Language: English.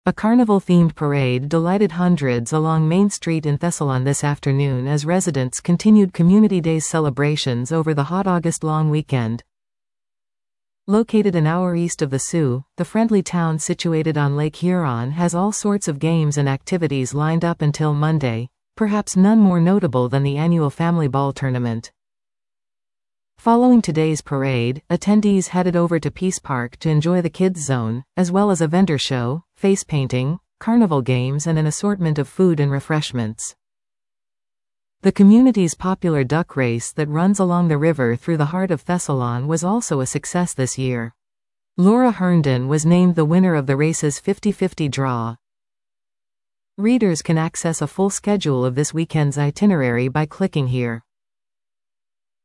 A carnival-themed parade delighted hundreds along Main Street in Thessalon this afternoon as residents continued Community Days celebrations over the hot August long weekend. Located an hour east of the Soo, the friendly town situated on Lake Huron has all sorts of games and activities lined up until Monday, perhaps none more notable than the annual Family Ball Tournament. Following today's parade, attendees headed over to Peace Park to enjoy the Kids Zone, as well as a vendor show, face painting, carnival games and an assortment of food and refreshments. The community's popular duck race that runs along the river through the heart of Thessalon was also a success this year. Laura Herndon was named the winner of the race's 50-50 draw. Readers can access a full schedule of this weekend's itinerary by clicking here.